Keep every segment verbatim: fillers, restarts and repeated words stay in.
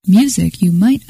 Music you might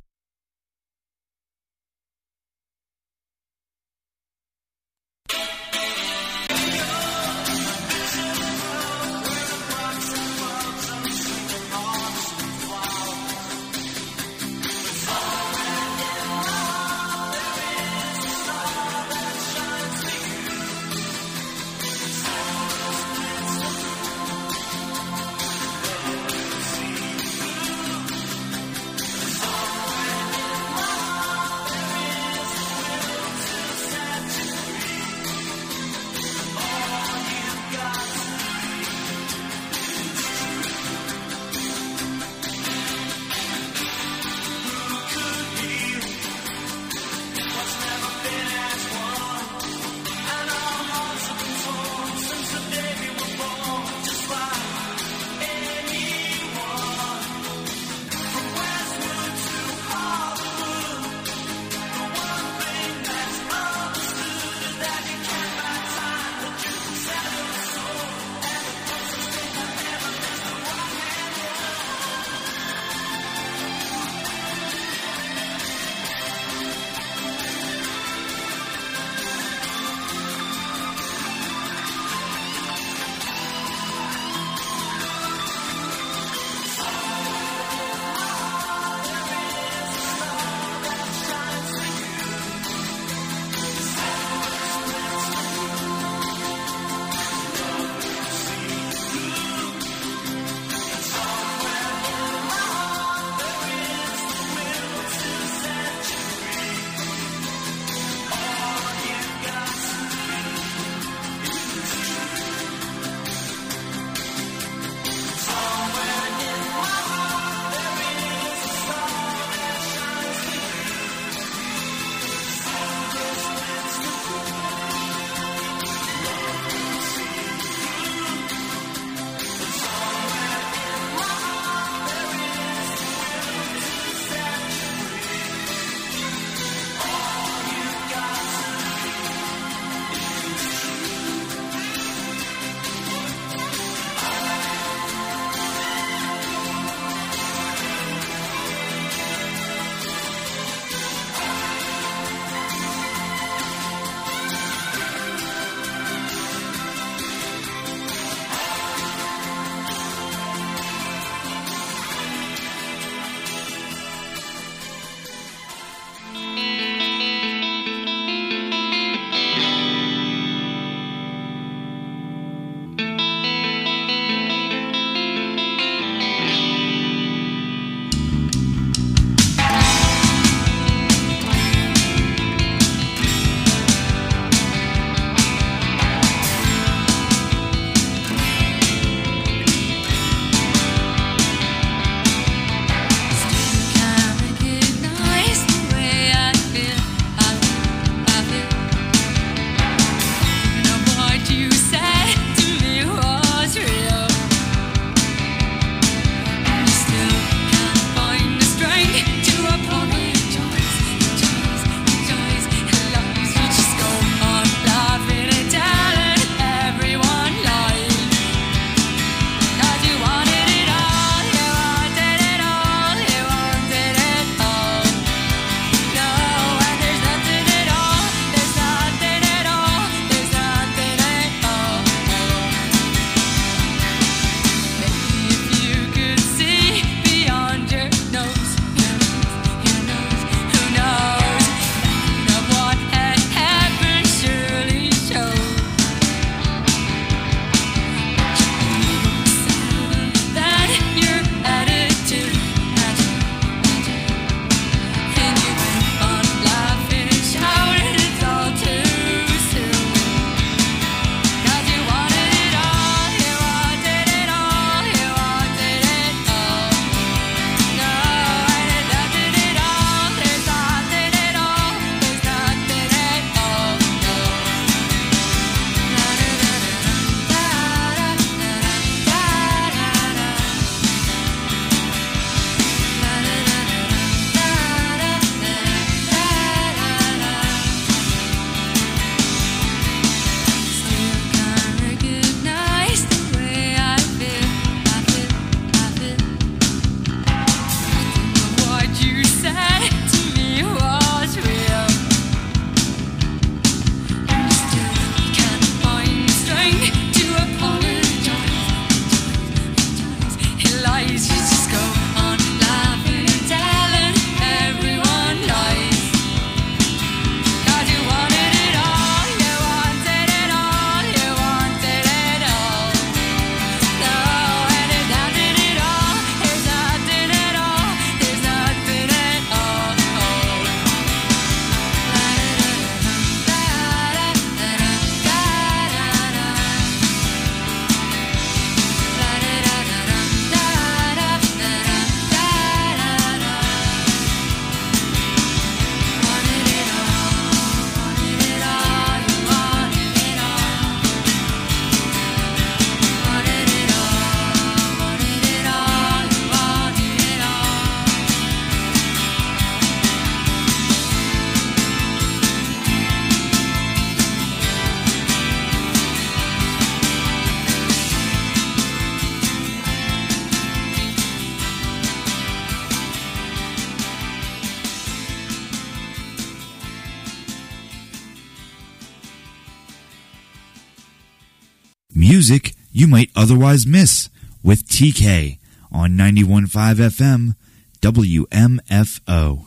music you might otherwise miss with T K on ninety-one point five F M W M F O.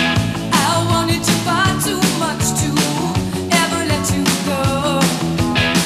Too much to ever let you go.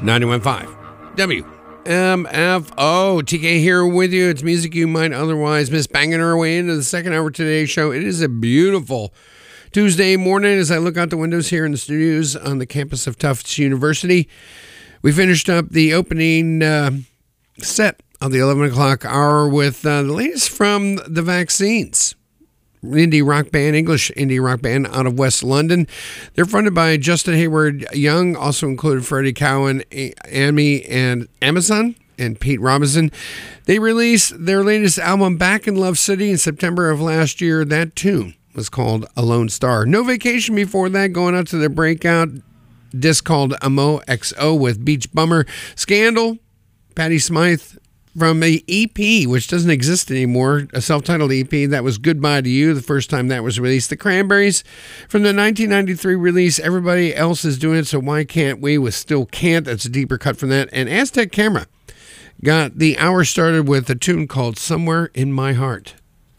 ninety-one point five W M F O. T K here with you. It's music you might otherwise miss. Banging our way into the second hour of today's show. It is a beautiful Tuesday morning as I look out the windows here in the studios on the campus of Tufts University. We finished up the opening uh, set of the eleven o'clock hour with uh, the latest from the Vaccines. Indie rock band, English indie rock band out of West London. They're fronted by Justin Hayward Young, also included Freddie Cowan, Amy, and Amazon, and Pete Robinson. They released their latest album, Back in Love City, in September of last year. That tune was called A Lone Star. No Vacation before that, going out to their breakout disc called Amo X O with Beach Bummer. Scandal, Patti Smythe, from a E P, which doesn't exist anymore, a self-titled E P that was Goodbye to You, the first time that was released. The Cranberries, from the nineteen ninety-three release, Everybody Else is Doing It, So Why Can't We, with Still Can't. That's a deeper cut from that. And Aztec Camera got the hour started with a tune called Somewhere in My Heart.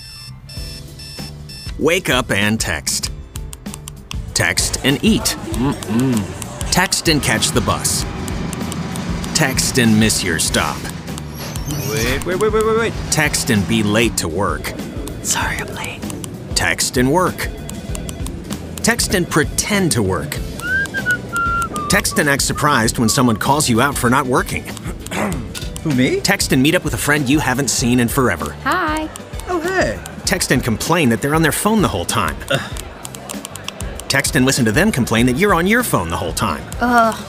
Wake up and text. Text and eat. Mm-mm. Text and catch the bus. Text and miss your stop. Wait, wait, wait, wait, wait, wait. Text and be late to work. Sorry, I'm late. Text and work. Text and pretend to work. Text and act surprised when someone calls you out for not working. Who, me? Text and meet up with a friend you haven't seen in forever. Hi. Oh, hey. Text and complain that they're on their phone the whole time. Ugh. Text and listen to them complain that you're on your phone the whole time. Ugh.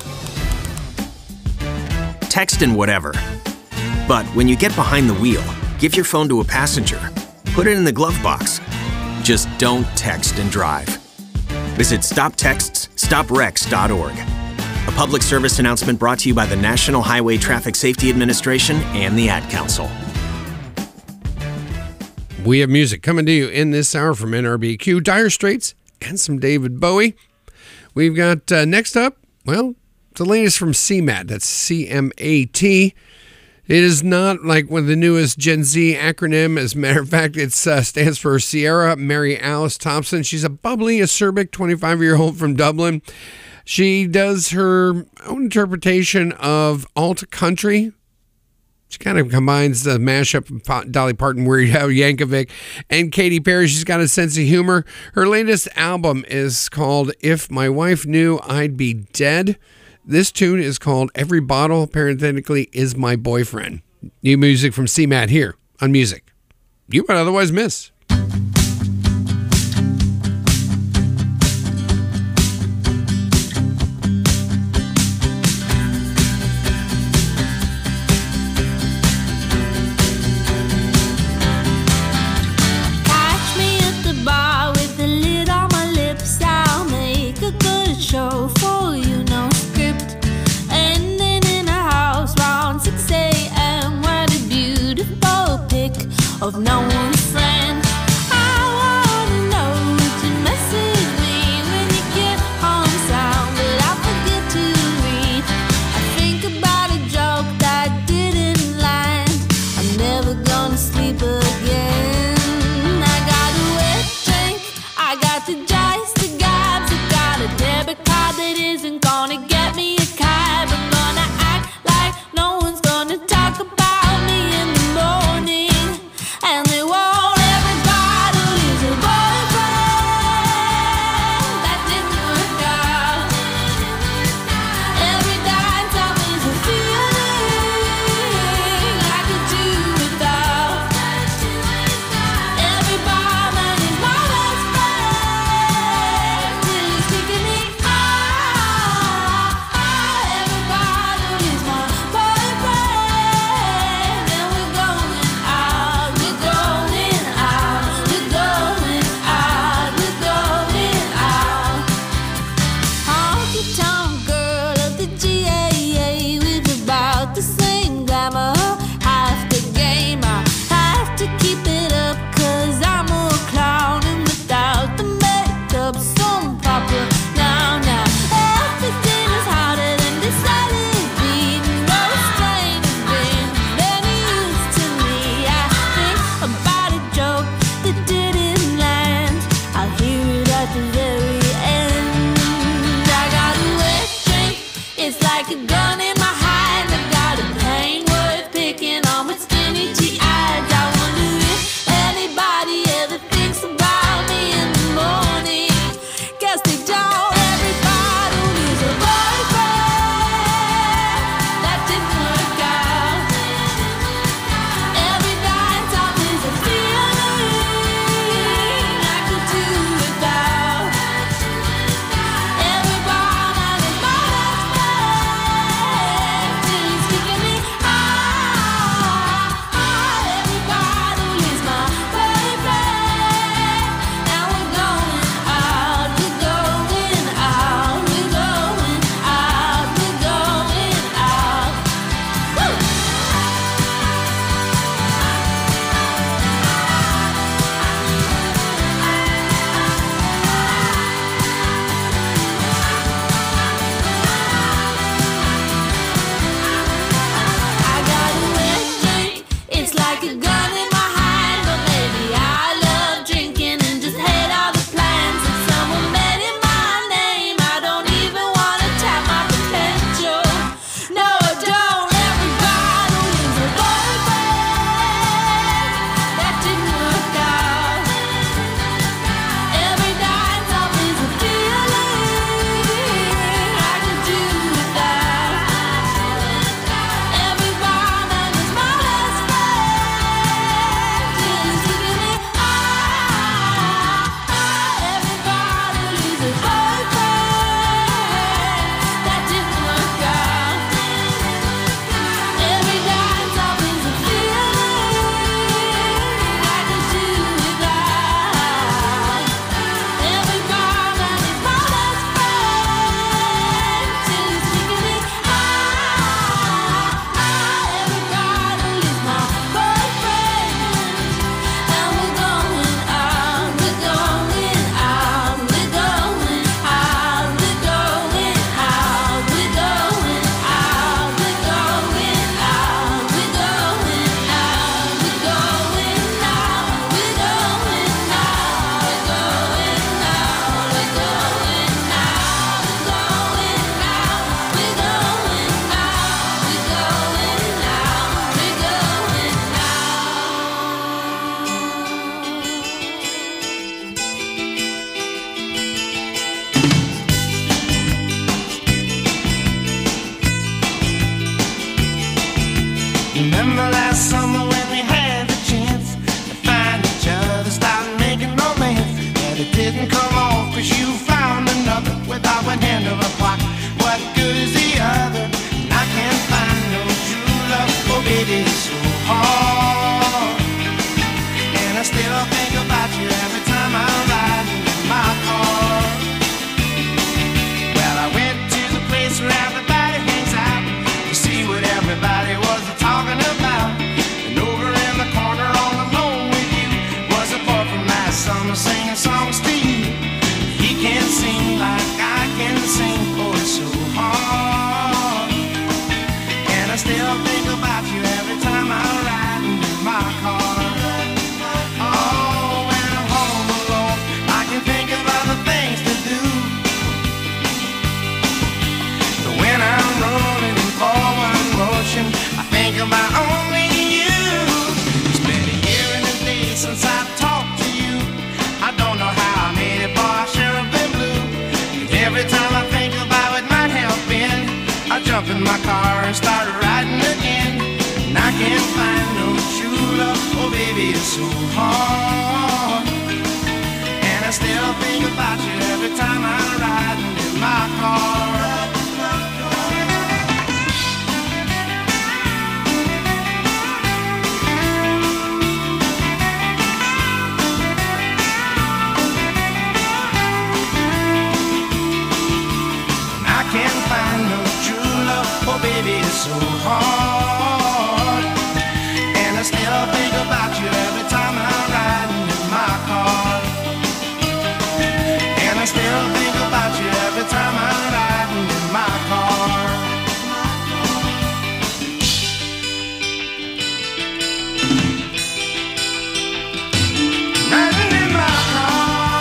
Text and whatever. But when you get behind the wheel, give your phone to a passenger. Put it in the glove box. Just don't text and drive. Visit stop texts stop wrecks dot org. A public service announcement brought to you by the National Highway Traffic Safety Administration and the Ad Council. We have music coming to you in this hour from N R B Q, Dire Straits, and some David Bowie. We've got uh, next up, well, the latest from C M A T. That's C M A T. It is not like one of the newest Gen Z acronym. As a matter of fact, it uh, stands for Sierra Mary Alice Thompson. She's a bubbly, acerbic twenty-five-year-old from Dublin. She does her own interpretation of alt country. She kind of combines the mashup of Dolly Parton, Weird Al Yankovic, and Katy Perry. She's got a sense of humor. Her latest album is called If My Wife Knew I'd Be Dead. This tune is called Every Bottle, parenthetically, Is My Boyfriend. New music from C M A T here on Music You Might Otherwise Miss. Catch me at the bar with the lid on my lips. I'll make a good show for you. Of no one's friend. I wanna know what you message me when you get home sound, but I forget to read. I think about a joke that didn't land. I'm never gonna sleep again. I got a wet drink, I got the dice, the gabs, I got a debit card that isn't gonna get me a cab. I'm gonna act like no one's gonna talk about me in the morning. And they won't, everybody is a boyfriend. That didn't work out. Every dime time is a feeling I could do without. Every barman is my best friend till he's kicking me out. Remember last summer when we had the chance to find each other, start making romance, but it didn't come off 'cause you found another without one hand of a clock. What good is the other? And I can't find no true love. Oh baby, it's so hard, and I still think about you every time I'm riding in my car. Well, I went to the place where everybody hangs out to see what everybody was talking about. And over in the corner all alone with you was a boy from last summer singing songs to you. He can't sing like I can sing, oh it's so hard, and I still think about you every time I'm riding in my car. Oh, when I'm home alone I can think of other things to do, but when I'm rolling in forward motion I think about only you. It's been a year and a day since I've talked to you. I don't know how I made it, boy, I sure have been blue. And every time I think about what might have been, I jump in my car and start riding again. And I can't find no true love, oh baby, it's so hard, and I still think about you every time I'm riding in my car. Can't find no true love, oh baby, it's so hard, and I still think about you every time I'm riding in my car. And I still think about you every time I'm riding in my car. Riding in my car.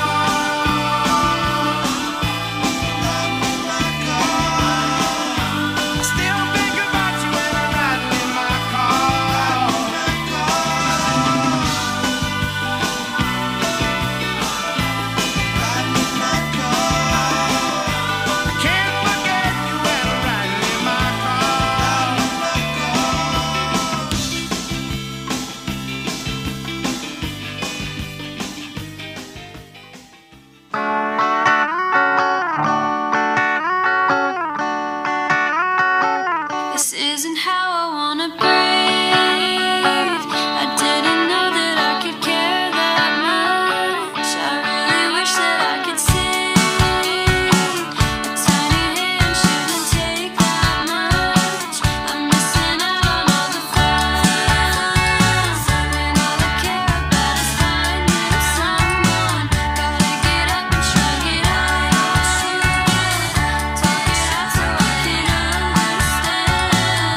This isn't how I wanna breathe. I didn't know that I could care that much. I really wish that I could see. A tiny hand shouldn't take that much. I'm missing out on all the fun. When all I care about is finding someone. Gotta get up and shrug it off. Talk it out so I can understand.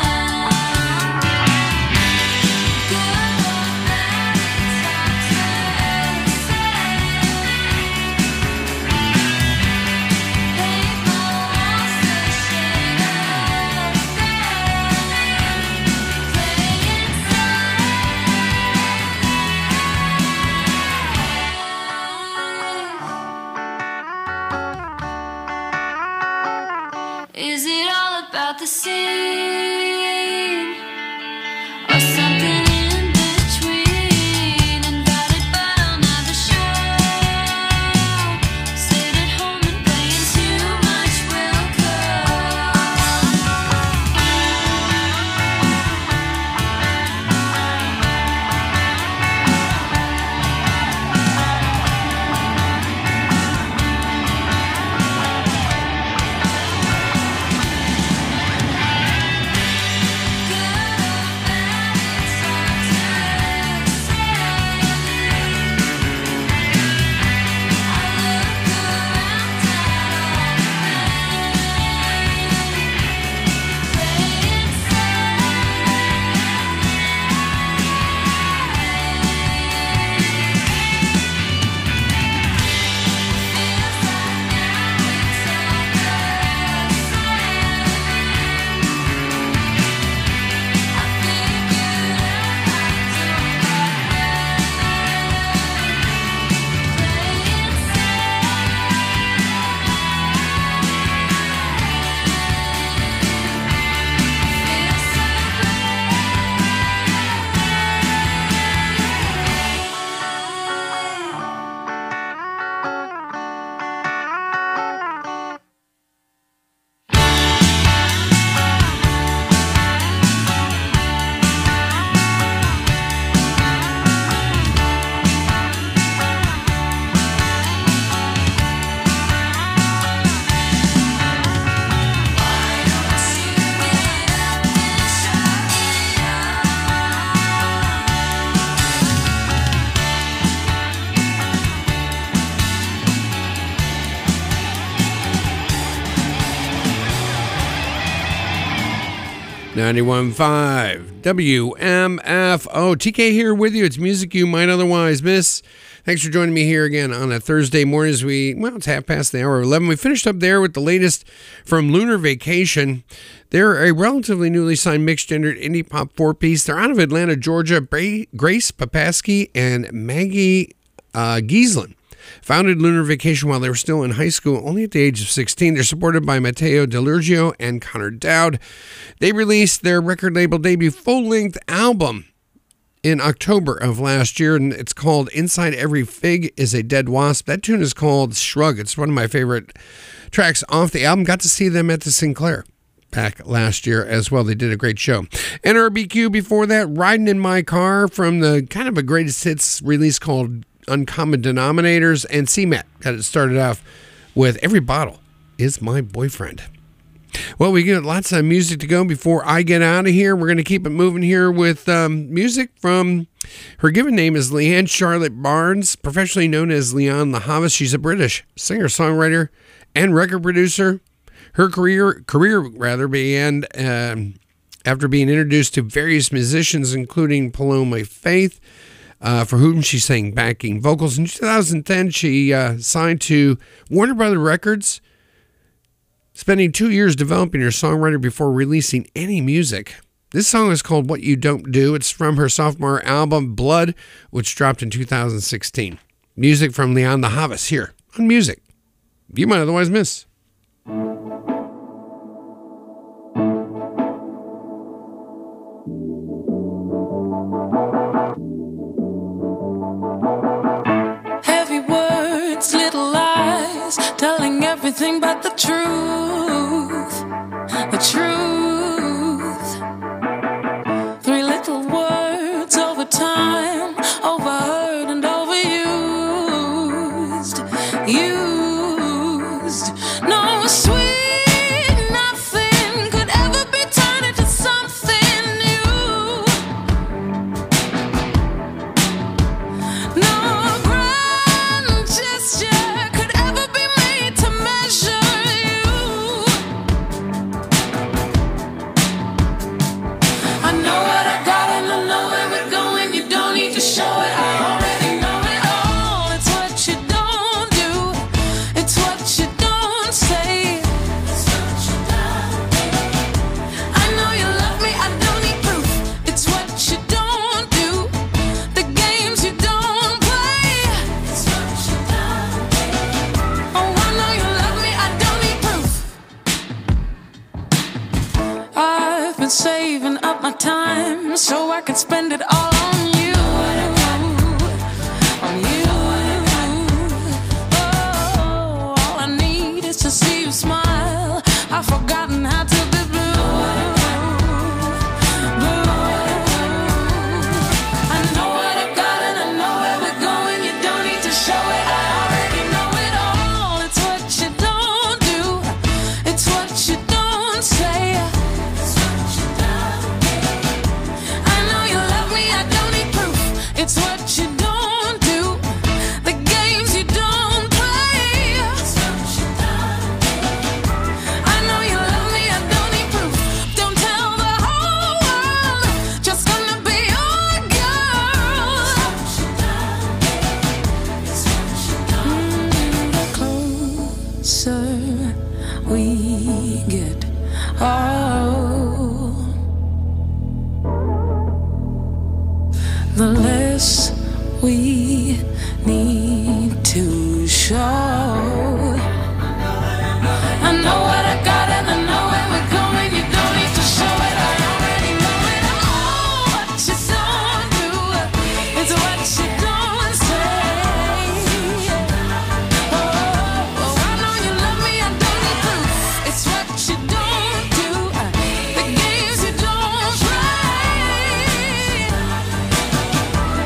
Is it all about the scene? Or something in between? Invited but I'll never show. Sit at home and playing too much Wilco. ninety-one point five W M F O. T K here with you. It's music you might otherwise miss. Thanks for joining me here again on a Thursday morning as we, well, it's half past the hour of eleven. We finished up there with the latest from Lunar Vacation. They're a relatively newly signed mixed-gendered indie pop four-piece. They're out of Atlanta, Georgia. Bra- Grace Papaski and Maggie uh, Gieslin founded Lunar Vacation while they were still in high school, only at the age of sixteen. They're supported by Matteo DeLurgio and Connor Dowd. They released their record label debut full-length album in October of last year, and it's called Inside Every Fig is a Dead Wasp. That tune is called Shrug. It's one of my favorite tracks off the album. Got to see them at the Sinclair back last year as well. They did a great show. N R B Q before that, Riding in My Car from the kind of a greatest hits release called Uncommon Denominators, and C MAT got it started off with Every Bottle is My Boyfriend. Well, we got lots of music to go before I get out of here. We're going to keep it moving here with um, music from, her given name is Leanne Charlotte Barnes, professionally known as Leon LaHavas. She's a British singer-songwriter and record producer. Her career, career rather, began um, after being introduced to various musicians, including Paloma Faith, Uh, for whom she sang backing vocals. In two thousand ten, she uh, signed to Warner Brothers Records, spending two years developing her songwriter before releasing any music. This song is called What You Don't Do. It's from her sophomore album, Blood, which dropped in two thousand sixteen. Music from Leon LaHavas here on Music You Might Otherwise Miss. Telling everything but the truth, the truth. Three little words over time, overheard and overused, used. No sweet nothing could ever be turned into something new. No grand gesture saving up my time so I can spend it all on you, on you. Oh, all I need is to see you smile. I've forgotten how to be blue, blue. I know what I got and I know where we're going. You don't need to show it, I already know it all. It's what you don't do, it's what you don't say. It's what you don't do, the games you don't play. I know you love me, I don't need proof. Don't tell the whole world, just gonna be your girl. Mm, the closer we get, oh, the less we need to show. I know what I got and I know where we're going. You don't need to show it, I already know it all. What you don't do is what you don't say. Oh, oh, I know you love me, I don't need proof. It's what you don't do, the games you don't play.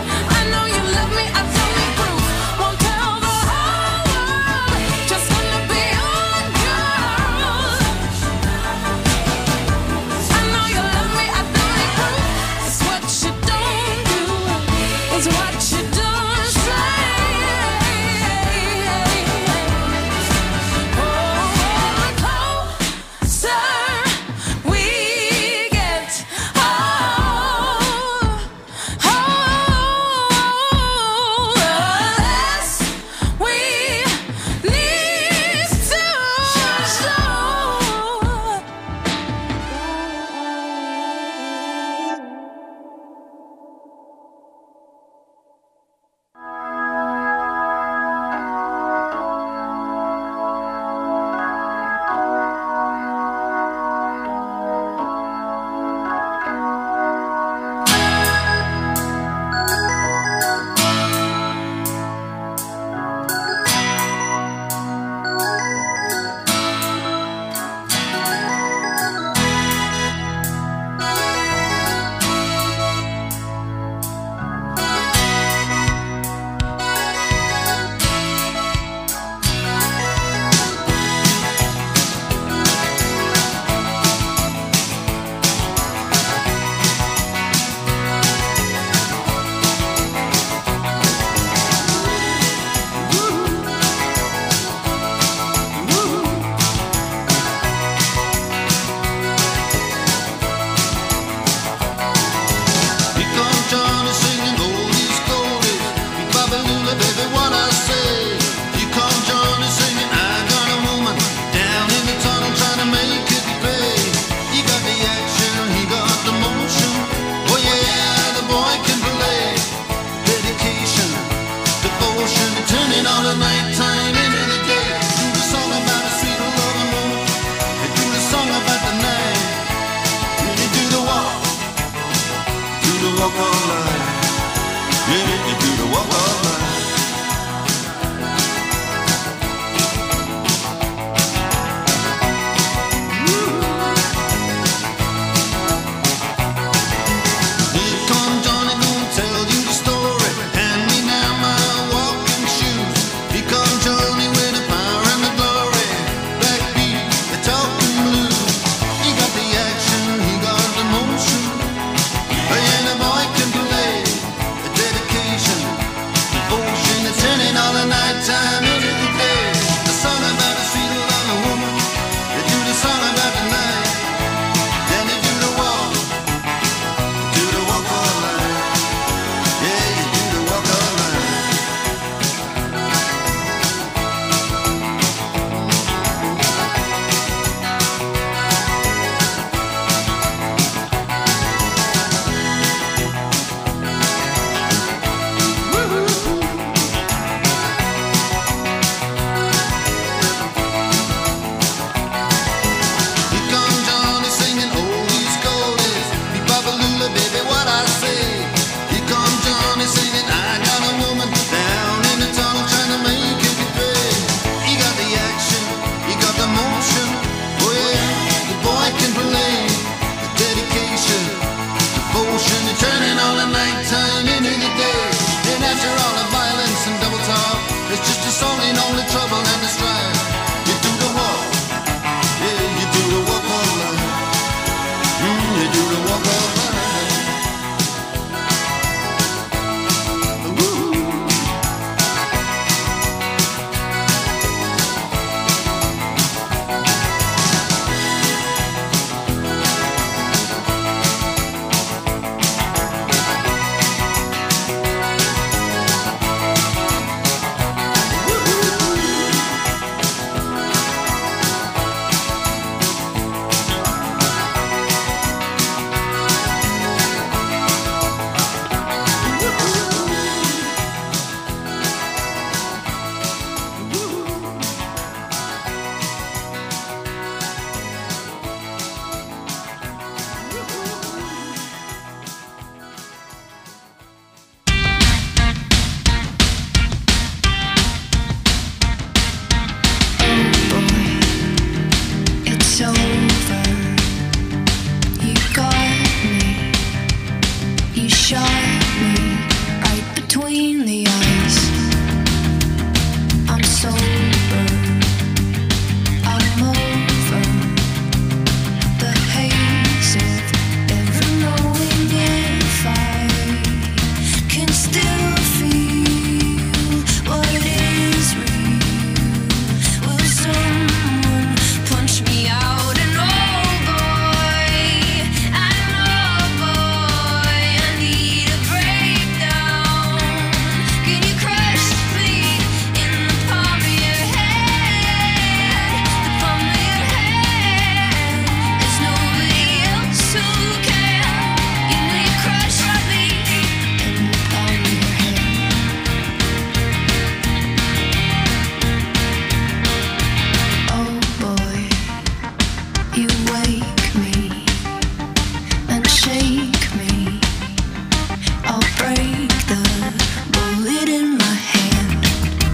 Wake me and shake me. I'll break the bullet in my hand.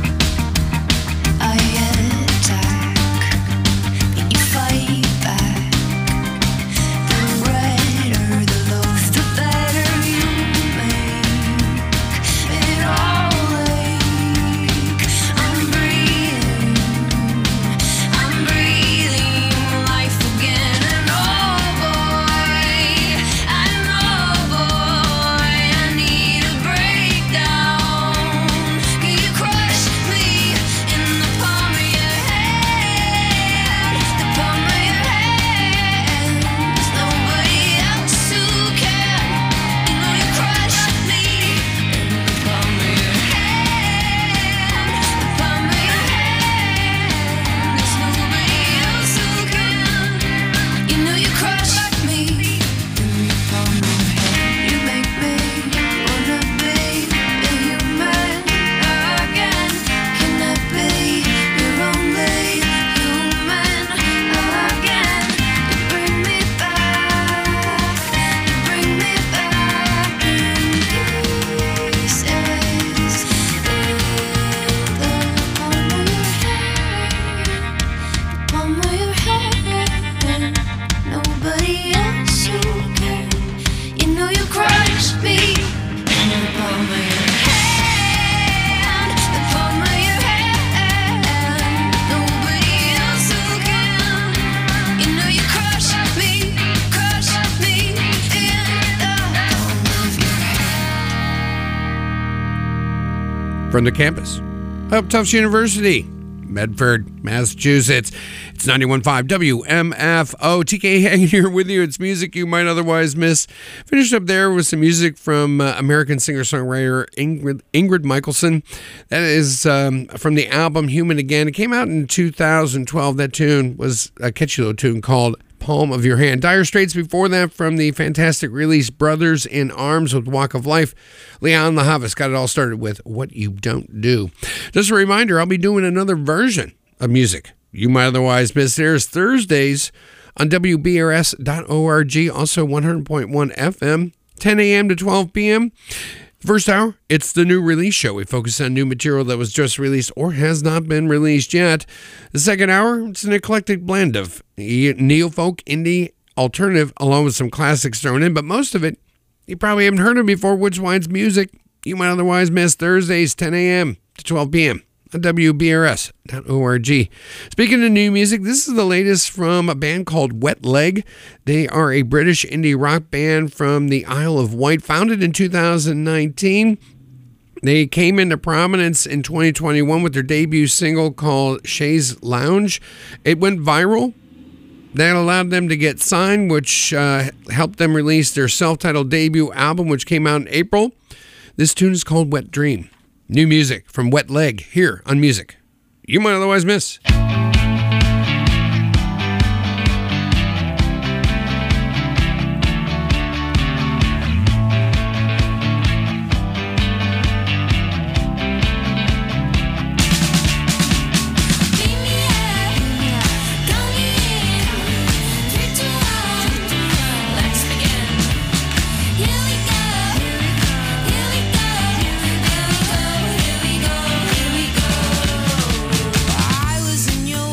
I attack and you fight back. The redder the loaf, the better you make it all ache. I'm breathing, I'm breathing life again. And oh boy, I know boy, I need a breakdown. Can you crush me in the palm of your hand? The palm of your hand. There's nobody else who can. You know you crush me in the palm of your hand. The palm of your hand. There's nobody else who can. You know you crush me in the palm of your hand. You make me wanna be a human again. Can I be your only human again? You bring me back, you bring me back in pieces. In the palm of your hand, the palm of your hand. Nobody else who can. You know you crush me in the palm of your hand, the palm of your hand. Nobody else who can. You know you crush me, crush me in the palm of your hand. From the campus of Tufts University, Medford, Massachusetts. It's ninety-one point five W M F O. T K hanging here with you. It's music you might otherwise miss. Finished up there with some music from uh, American singer-songwriter Ingrid, Ingrid Michaelson. That is um, from the album Human Again. It came out in two thousand twelve. That tune was a catchy little tune called Palm of Your Hand. Dire Straits before that from the fantastic release Brothers in Arms with Walk of Life. Leon LaHavas got it all started with What You Don't Do. Just a reminder, I'll be doing another version of music you might otherwise miss. There's Thursdays on W B R S dot org, also one hundred point one F M, ten a.m. to twelve p.m. First hour, it's the new release show. We focus on new material that was just released or has not been released yet. The second hour, it's an eclectic blend of neo-folk, indie, alternative, along with some classics thrown in, but most of it you probably haven't heard of before, which wines music you might otherwise miss. Thursdays, ten a.m. to twelve p.m. on W B R S dot org. Speaking of new music, this is the latest from a band called Wet Leg. They are a British indie rock band from the Isle of Wight, founded in two thousand nineteen. They came into prominence in twenty twenty-one with their debut single called Chaise Lounge. It went viral. That allowed them to get signed, which uh, helped them release their self-titled debut album, which came out in April. This tune is called Wet Dream. New music from Wet Leg here on Music You Might Otherwise Miss. I was in your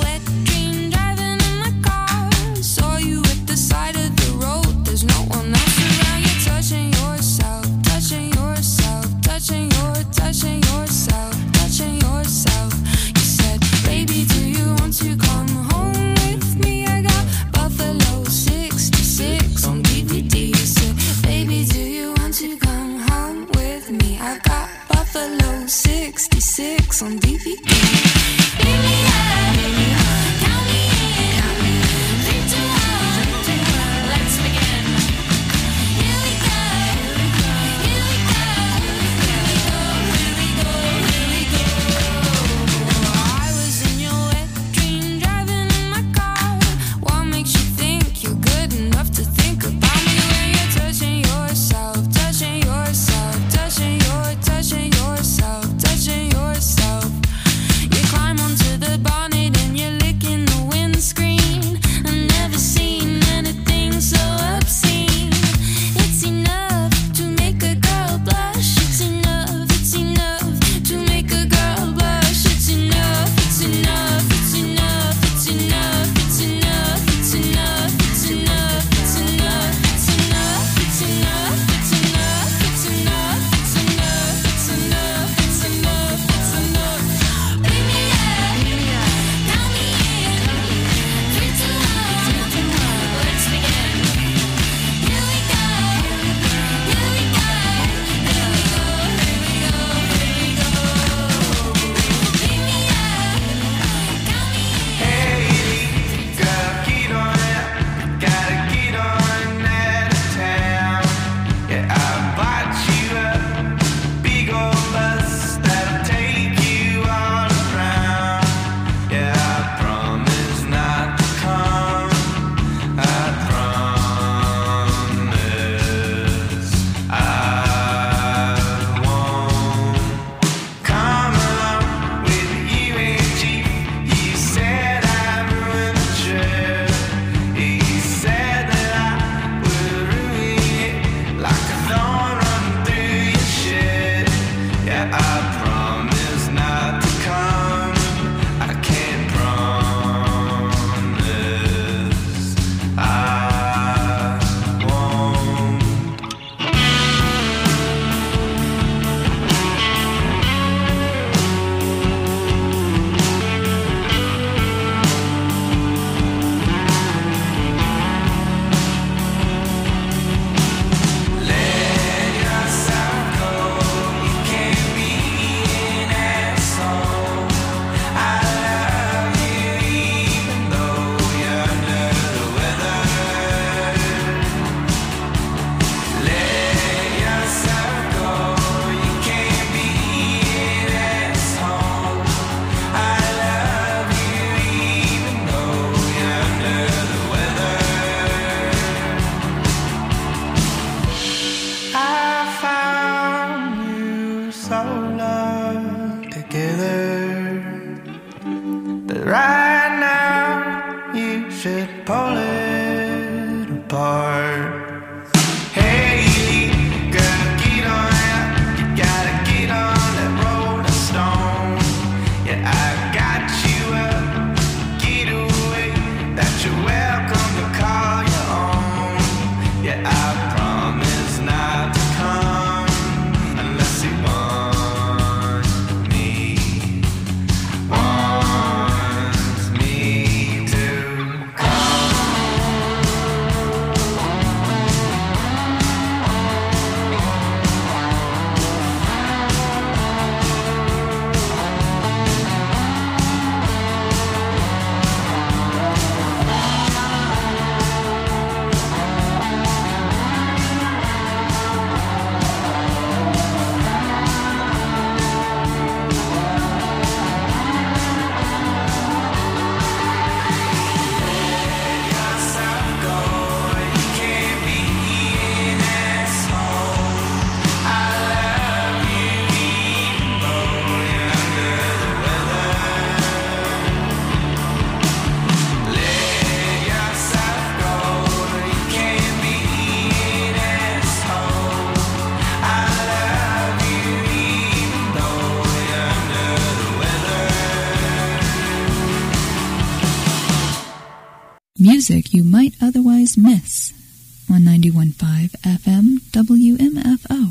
apart. Hey, girl, get on up. You gotta get on that road of stone. Yeah, I got you up. Get away. That you're welcome to call your own. Yeah, I promise not to come unless you want me. Wants me to come. Music you might otherwise miss on ninety-one point five F M W M F O.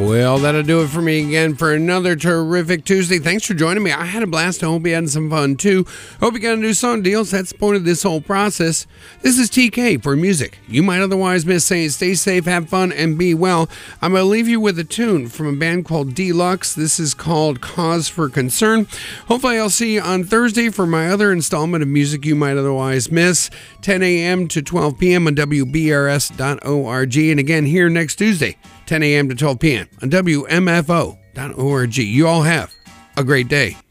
Well, that'll do it for me again for another terrific Tuesday. Thanks for joining me. I had a blast. I hope you had some fun too. Hope you got a new song deals. That's the point of this whole process. This is T K for music you might otherwise miss, saying stay safe, have fun, and be well. I'm going to leave you with a tune from a band called Deluxe. This is called Cause for Concern. Hopefully I'll see you on Thursday for my other installment of music you might otherwise miss, ten a.m. to twelve p.m. on W B R S dot org. And again here next Tuesday, ten a.m. to twelve p.m. on W M F O dot org. You all have a great day.